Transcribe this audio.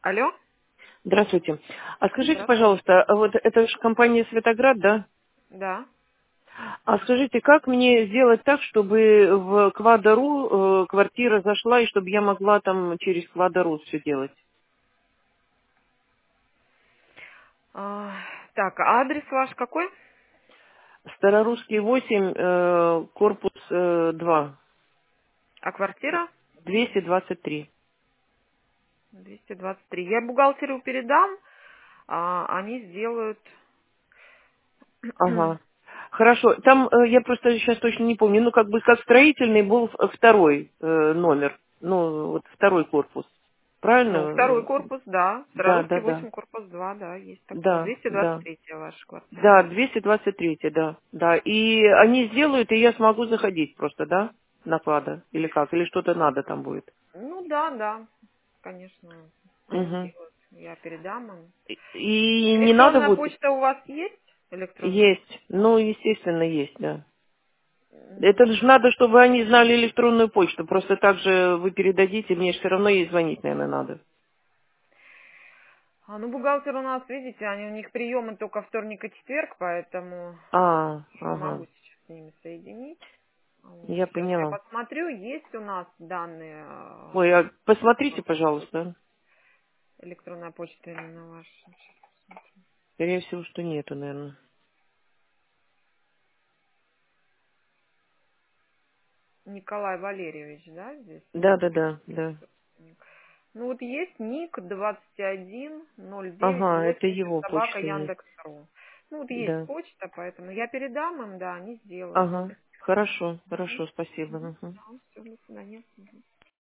Алло? Здравствуйте. А скажите, Здравствуйте. пожалуйста, а вот это же компания «Светоград», да? Да. А скажите, как мне сделать так, чтобы в Квадро квартира зашла, и чтобы я могла там через Квадро все делать? А, так, а адрес ваш какой? Старорусский 8, корпус 2, А квартира? 223. 223. Я бухгалтеру передам, они сделают... Ага. Хорошо. Там я просто сейчас точно не помню. Ну, как бы как строительный был второй номер. Ну, вот второй корпус. Ну, второй Правильно? корпус, да. Да, Старорусский да, да. 8, корпус 2, да, есть такой. Да, да. 223 ваша квартира. Да, 223, да, да. И они сделают, и я смогу заходить просто, да, на клада? Или как? Или что-то надо там будет? Ну, да, да, конечно, они Угу. сделают. Я передам им. И не надо Электронная будет? почта у вас есть? Электронная? Есть. Ну, естественно, есть, да. Это М, же надо, чтобы они знали электронную почту. Просто так же вы передадите, мне все равно ей звонить, наверное, надо. Ну, бухгалтер у нас, видите, у них приемы только вторник и четверг, поэтому не Ага. могу сейчас с ними соединить. Вот. Я Сейчас я поняла. посмотрю, есть у нас данные, Ой, а посмотрите, ну, пожалуйста. электронная почта именно ваша. Скорее всего, что нету, наверное. Николай Валерьевич, да, здесь? Да, да, да, да. Ну, вот есть ник 210980 Ага, это его собака почта есть. Яндекс.ру. Ну, вот есть Да. почта, поэтому я передам им, да, они сделают. Ага. Хорошо, Мгм. хорошо, спасибо. Мгм. Да, все, до свидания. Мгм.